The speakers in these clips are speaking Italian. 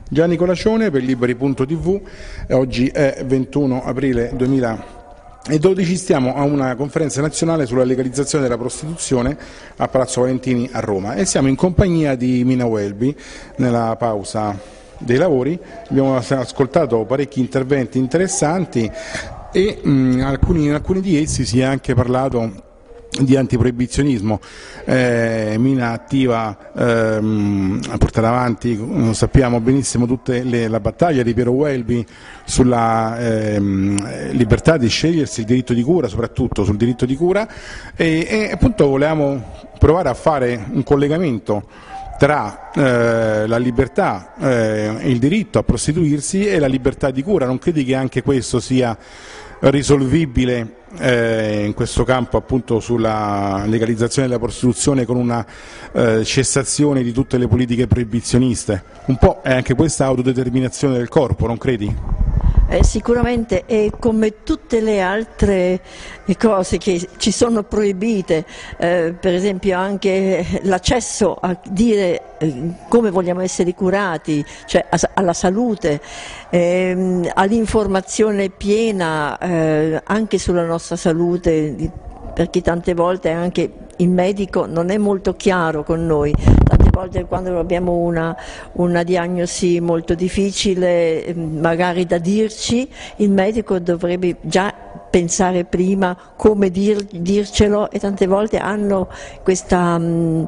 Gianni Colacione per Liberi.tv, oggi è 21 aprile 2012, stiamo a una conferenza nazionale sulla legalizzazione della prostituzione a Palazzo Valentini a Roma e siamo in compagnia di Mina Welby nella pausa dei lavori. Abbiamo ascoltato parecchi interventi interessanti e in alcuni di essi si è anche parlato di antiproibizionismo. Mina attiva a portare avanti, sappiamo benissimo, la battaglia di Piero Welby sulla libertà di scegliersi il diritto di cura, soprattutto sul diritto di cura, e appunto volevamo provare a fare un collegamento tra la libertà e il diritto a prostituirsi e la libertà di cura. Non credi che anche questo sia risolvibile in questo campo, appunto sulla legalizzazione della prostituzione, con una cessazione di tutte le politiche proibizioniste? Un po' è anche questa autodeterminazione del corpo, non credi? Sicuramente, e come tutte le altre cose che ci sono proibite, per esempio anche l'accesso a dire come vogliamo essere curati, cioè alla salute, all'informazione piena anche sulla nostra salute, perché tante volte anche il medico non è molto chiaro con noi. Tante volte quando abbiamo una diagnosi molto difficile, magari da dirci, il medico dovrebbe già pensare prima come dircelo, e tante volte hanno questa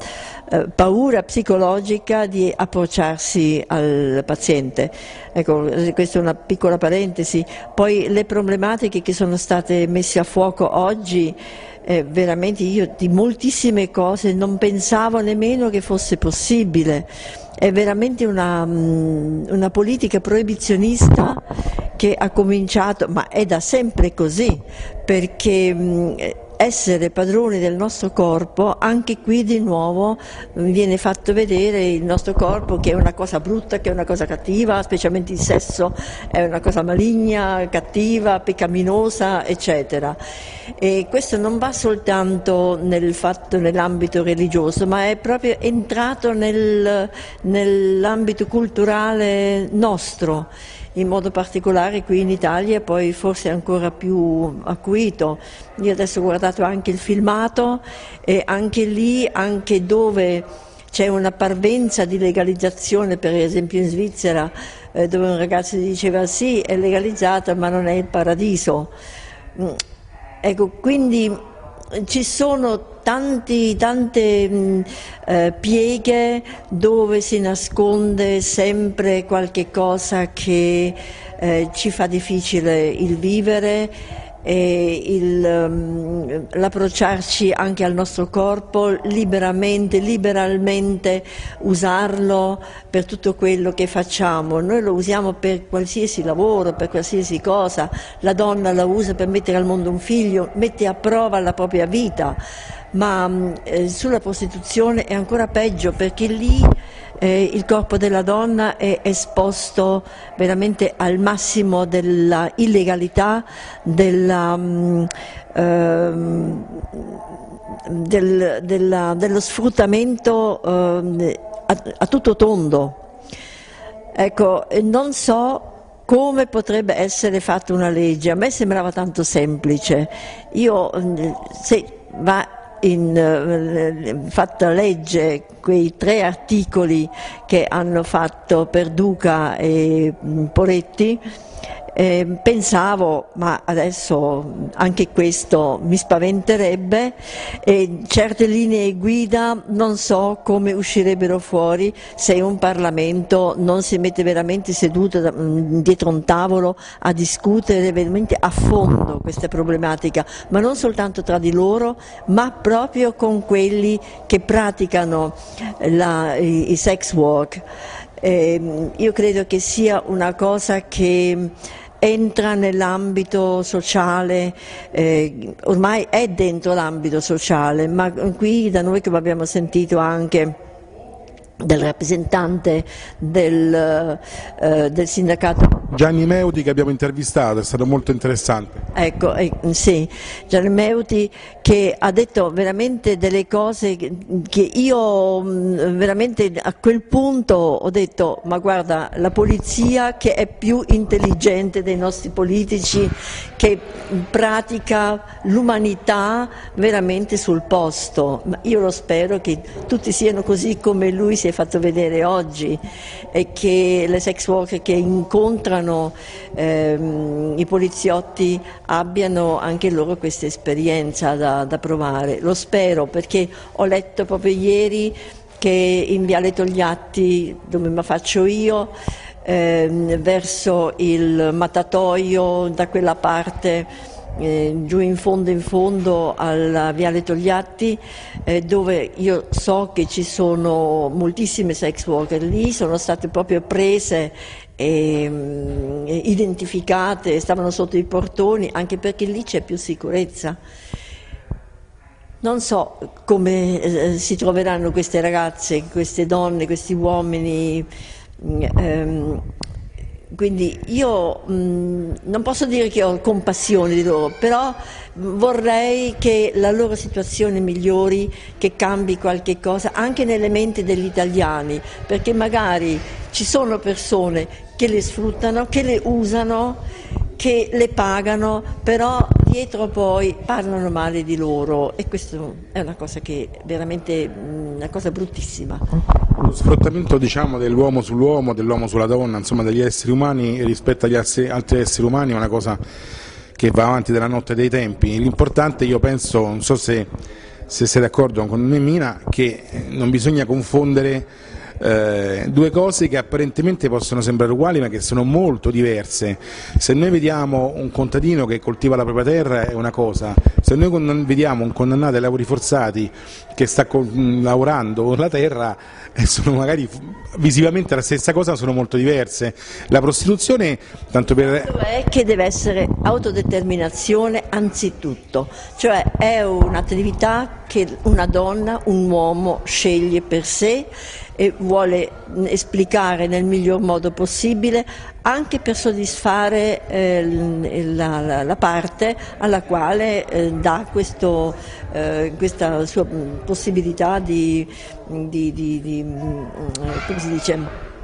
paura psicologica di approcciarsi al paziente. Ecco, questa è una piccola parentesi. Poi le problematiche che sono state messe a fuoco oggi, veramente io di moltissime cose non pensavo nemmeno che fosse possibile. È veramente una politica proibizionista che ha cominciato, ma è da sempre così, perché essere padroni del nostro corpo, anche qui di nuovo viene fatto vedere il nostro corpo che è una cosa brutta, che è una cosa cattiva, specialmente il sesso è una cosa maligna, cattiva, peccaminosa, eccetera. E questo non va soltanto nell'ambito religioso, ma è proprio entrato nell'ambito culturale nostro, in modo particolare qui in Italia, poi forse ancora più acuito. Io adesso ho guardato anche il filmato e anche lì, anche dove c'è una parvenza di legalizzazione, per esempio in Svizzera, dove un ragazzo diceva sì, è legalizzata ma non è il paradiso. Ecco, quindi ci sono tante pieghe dove si nasconde sempre qualche cosa che ci fa difficile il vivere e l'approcciarci anche al nostro corpo liberalmente usarlo per tutto quello che facciamo. Noi lo usiamo per qualsiasi lavoro, per qualsiasi cosa. La donna la usa per mettere al mondo un figlio, mette a prova la propria vita, ma sulla prostituzione è ancora peggio, perché lì il corpo della donna è esposto veramente al massimo della illegalità, dello sfruttamento a tutto tondo. Ecco, non so come potrebbe essere fatta una legge. A me sembrava tanto semplice. Se va fatta legge, quei 3 articoli che hanno fatto Perduca e Poletti, pensavo, ma adesso anche questo mi spaventerebbe, e certe linee guida non so come uscirebbero fuori se un Parlamento non si mette veramente seduto dietro un tavolo a discutere veramente a fondo questa problematica, ma non soltanto tra di loro, ma proprio con quelli che praticano i sex work. Io credo che sia una cosa che entra nell'ambito sociale, ormai è dentro l'ambito sociale, ma qui da noi, come abbiamo sentito anche del rappresentante del sindacato Gianni Meuti che abbiamo intervistato, è stato molto interessante. Ecco, sì, Gianni Meuti che ha detto veramente delle cose che io veramente a quel punto ho detto, ma guarda, la polizia che è più intelligente dei nostri politici, che pratica l'umanità veramente sul posto, ma io lo spero che tutti siano così come lui si è fatto vedere oggi e che le sex worker che incontrano i poliziotti abbiano anche loro questa esperienza da provare. Lo spero, perché ho letto proprio ieri che in Viale Togliatti, dove mi faccio io, verso il Matatoio, da quella parte giù in fondo alla Viale Togliatti, dove io so che ci sono moltissime sex worker, lì sono state proprio prese e identificate, stavano sotto i portoni, anche perché lì c'è più sicurezza. Non so come si troveranno queste ragazze, queste donne, questi uomini, quindi io non posso dire che ho compassione di loro, però vorrei che la loro situazione migliori, che cambi qualche cosa anche nelle menti degli italiani, perché magari ci sono persone che le sfruttano, che le usano, che le pagano, però dietro poi parlano male di loro, e questo è una cosa che veramente una cosa bruttissima. Lo sfruttamento, diciamo, dell'uomo sull'uomo, dell'uomo sulla donna, insomma degli esseri umani rispetto agli altri esseri umani è una cosa che va avanti dalla notte dei tempi. L'importante, io penso, non so se sei d'accordo con me, Mina, che non bisogna confondere due cose che apparentemente possono sembrare uguali ma che sono molto diverse. Se noi vediamo un contadino che coltiva la propria terra è una cosa, se noi vediamo un condannato ai lavori forzati che sta lavorando con la terra, sono magari visivamente la stessa cosa, sono molto diverse. La prostituzione, tanto per... è che deve essere autodeterminazione anzitutto, cioè è un'attività che una donna, un uomo sceglie per sé e vuole esplicare nel miglior modo possibile, anche per soddisfare la parte alla quale dà questa sua possibilità di come si dice,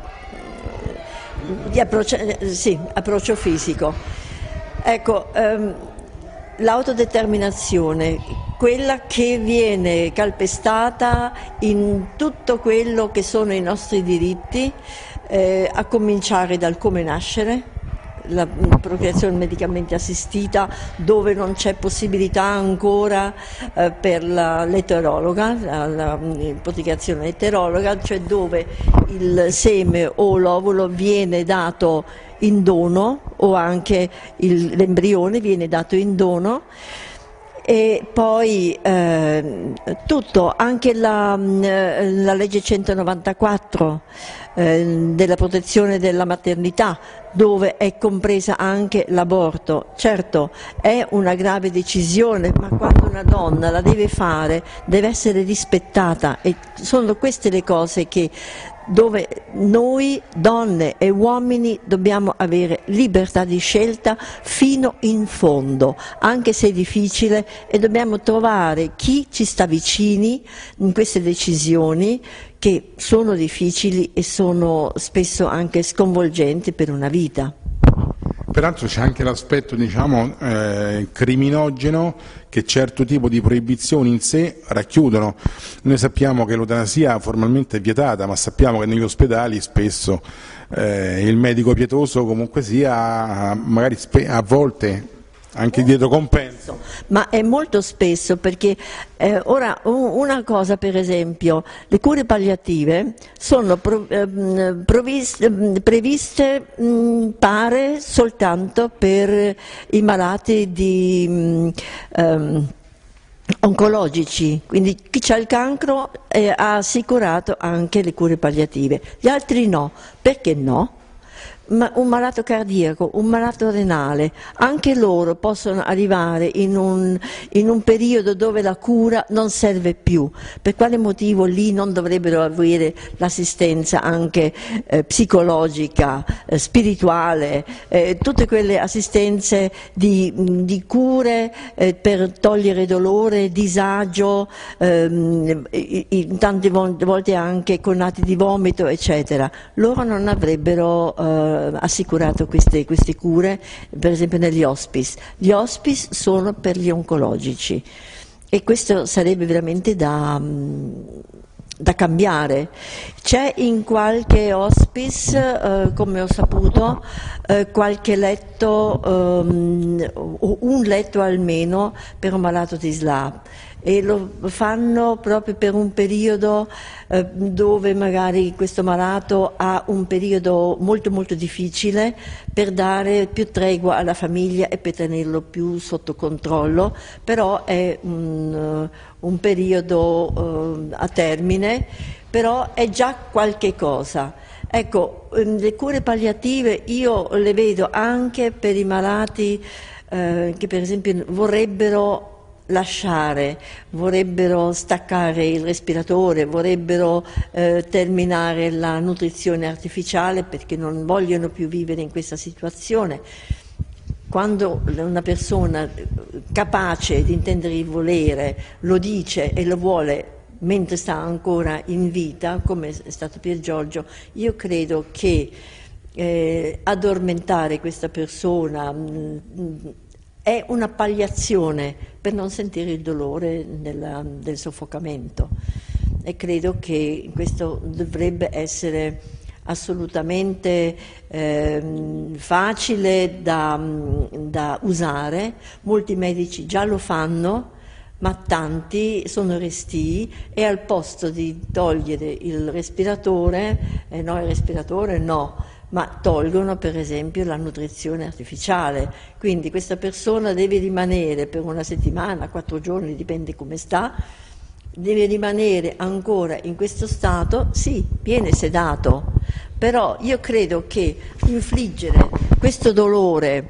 di approccio fisico. Ecco, l'autodeterminazione, quella che viene calpestata in tutto quello che sono i nostri diritti, a cominciare dal come nascere, la procreazione medicamente assistita, dove non c'è possibilità ancora per l'eterologa, la procreazione eterologa, cioè dove il seme o l'ovulo viene dato in dono, o anche l'embrione viene dato in dono. E poi tutto, anche la legge 194 della protezione della maternità, dove è compresa anche l'aborto. Certo, è una grave decisione, ma quando una donna la deve fare deve essere rispettata, e sono queste le cose dove noi donne e uomini dobbiamo avere libertà di scelta fino in fondo, anche se è difficile, e dobbiamo trovare chi ci sta vicini in queste decisioni che sono difficili e sono spesso anche sconvolgenti per una vita. Peraltro c'è anche l'aspetto, diciamo, criminogeno che certo tipo di proibizioni in sé racchiudono. Noi sappiamo che l'eutanasia formalmente è vietata, ma sappiamo che negli ospedali spesso il medico pietoso comunque sia, magari a volte anche dietro compenso. Ma è molto spesso, perché ora una cosa, per esempio, le cure palliative sono previste pare soltanto per i malati di oncologici, quindi chi ha il cancro ha assicurato anche le cure palliative, gli altri no. Perché no? un malato cardiaco, un malato renale, anche loro possono arrivare in un periodo dove la cura non serve più. Per quale motivo lì non dovrebbero avere l'assistenza anche psicologica, spirituale, tutte quelle assistenze di cure per togliere dolore, disagio, tante volte anche con atti di vomito, eccetera. Loro non avrebbero assicurato queste cure, per esempio negli hospice. Gli hospice sono per gli oncologici e questo sarebbe veramente da cambiare. C'è in qualche hospice, come ho saputo, qualche letto, un letto almeno per un malato di SLA, e lo fanno proprio per un periodo dove magari questo malato ha un periodo molto molto difficile, per dare più tregua alla famiglia e per tenerlo più sotto controllo, però è un periodo a termine, però è già qualche cosa. Ecco, le cure palliative io le vedo anche per i malati che per esempio vorrebbero lasciare, vorrebbero staccare il respiratore, vorrebbero terminare la nutrizione artificiale perché non vogliono più vivere in questa situazione. Quando una persona capace di intendere il volere lo dice e lo vuole mentre sta ancora in vita, come è stato Piergiorgio, io credo che addormentare questa persona è una palliazione per non sentire il dolore del soffocamento, e credo che questo dovrebbe essere assolutamente facile da usare. Molti medici già lo fanno, ma tanti sono restii e al posto di togliere il respiratore, ma tolgono per esempio la nutrizione artificiale. Quindi questa persona deve rimanere per una settimana, 4 giorni, dipende come sta, deve rimanere ancora in questo stato, sì, viene sedato, però io credo che infliggere questo dolore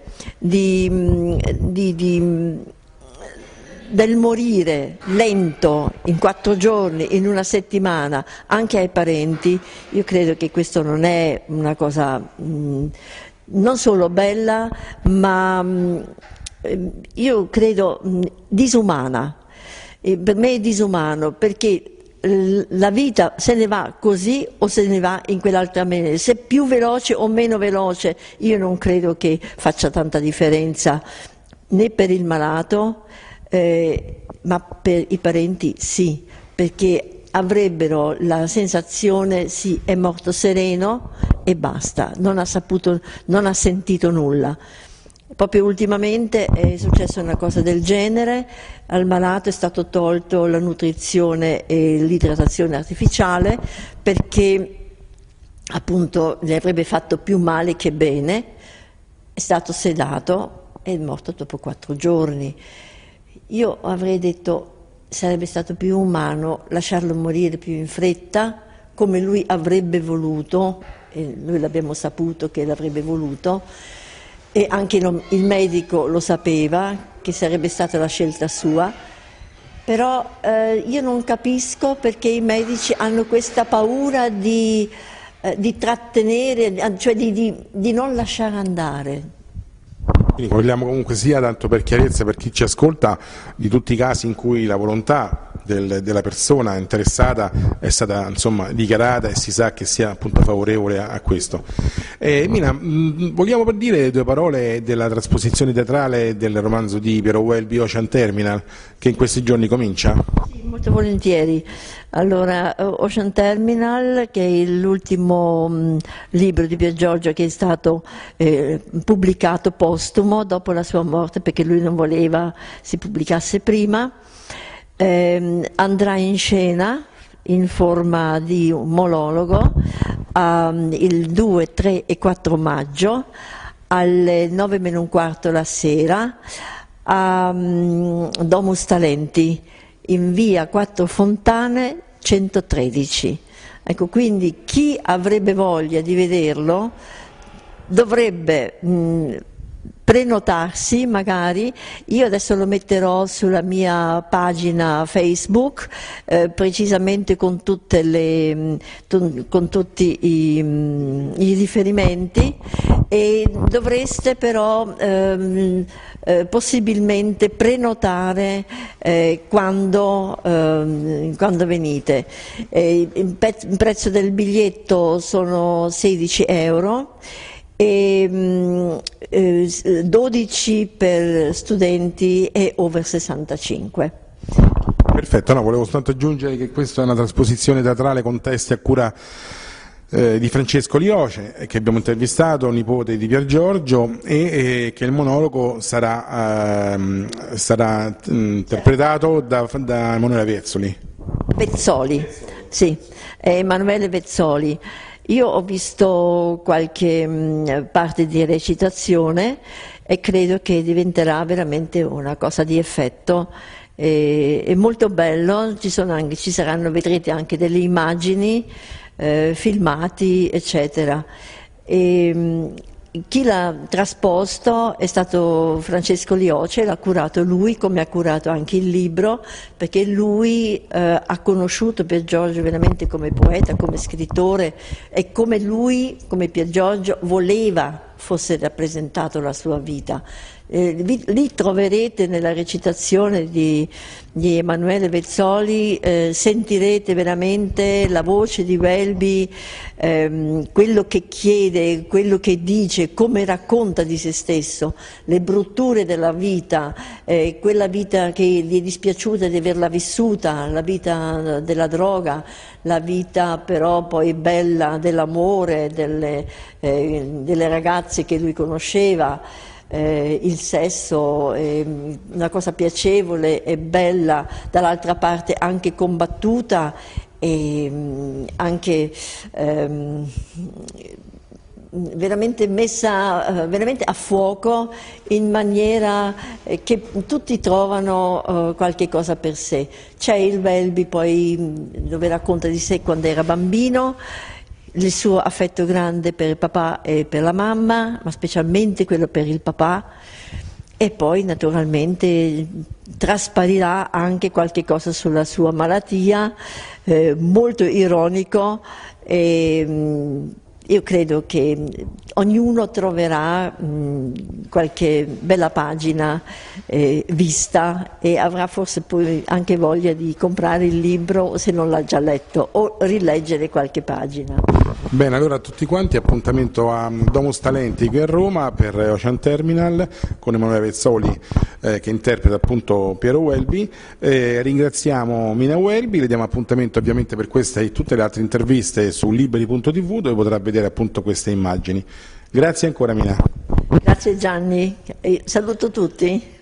del morire lento in 4 giorni, in una settimana, anche ai parenti, io credo che questo non è una cosa non solo bella, ma io credo disumana. E per me è disumano, perché la vita se ne va così o se ne va in quell'altra maniera, se più veloce o meno veloce, io non credo che faccia tanta differenza né per il malato, ma per i parenti sì, perché avrebbero la sensazione sì, è morto sereno e basta, non ha sentito nulla. Proprio ultimamente è successa una cosa del genere, al malato è stato tolto la nutrizione e l'idratazione artificiale perché appunto le avrebbe fatto più male che bene, è stato sedato e è morto dopo 4 giorni. Io avrei detto sarebbe stato più umano lasciarlo morire più in fretta, come lui avrebbe voluto, e noi l'abbiamo saputo che l'avrebbe voluto, e anche il medico lo sapeva che sarebbe stata la scelta sua, però io non capisco perché i medici hanno questa paura di trattenere, cioè di non lasciare andare. Quindi vogliamo comunque sia, tanto per chiarezza per chi ci ascolta, di tutti i casi in cui la volontà della persona interessata è stata insomma dichiarata e si sa che sia appunto favorevole a questo. Mina, vogliamo dire 2 parole della trasposizione teatrale del romanzo di Piero Welby, Ocean Terminal, che in questi giorni comincia? Sì, molto volentieri. Allora, Ocean Terminal, che è l'ultimo libro di Piergiorgio che è stato pubblicato postumo dopo la sua morte, perché lui non voleva si pubblicasse prima, andrà in scena in forma di un monologo il 2, 3 e 4 maggio alle 9:15 la sera a Domus Talenti, in via 4 Fontane 113. Ecco, quindi chi avrebbe voglia di vederlo dovrebbe prenotarsi magari. Io adesso lo metterò sulla mia pagina Facebook, precisamente con tutti i riferimenti, e dovreste però possibilmente prenotare quando venite. Il prezzo del biglietto sono 16 euro e 12 per studenti e over 65. Perfetto, no, volevo soltanto aggiungere che questa è una trasposizione teatrale con testi a cura di Francesco Lioce, che abbiamo intervistato, nipote di Pier Giorgio, e che il monologo sarà interpretato da Emanuele Vezzoli. Vezzoli, sì, è Emanuele Vezzoli. Io ho visto qualche parte di recitazione e credo che diventerà veramente una cosa di effetto. È molto bello, ci saranno, vedrete anche delle immagini, filmati, eccetera. Chi l'ha trasposto è stato Francesco Lioce, l'ha curato lui, come ha curato anche il libro, perché lui ha conosciuto Pier Giorgio veramente come poeta, come scrittore, e come lui, come Pier Giorgio, voleva fosse rappresentato la sua vita. Lì troverete nella recitazione di Emanuele Vezzoli, sentirete veramente la voce di Welby, quello che chiede, quello che dice, come racconta di se stesso, le brutture della vita, quella vita che gli è dispiaciuta di averla vissuta, la vita della droga, la vita però poi bella dell'amore, delle ragazze che lui conosceva. Il sesso è una cosa piacevole e bella, dall'altra parte anche combattuta e anche veramente messa veramente a fuoco, in maniera che tutti trovano qualche cosa per sé. C'è il Welby poi dove racconta di sé quando era bambino, il suo affetto grande per il papà e per la mamma, ma specialmente quello per il papà, e poi naturalmente trasparirà anche qualche cosa sulla sua malattia, molto ironico, e io credo che ognuno troverà qualche bella pagina vista e avrà forse poi anche voglia di comprare il libro, se non l'ha già letto, o rileggere qualche pagina. Bene, allora a tutti quanti appuntamento a Domus Talenti qui a Roma per Ocean Terminal con Emanuele Vezzoli che interpreta appunto Piero Welby. Ringraziamo Mina Welby, le diamo appuntamento ovviamente per questa e tutte le altre interviste su liberi.tv, dove potrà vedere appunto queste immagini. Grazie ancora Mina. Grazie Gianni, saluto tutti.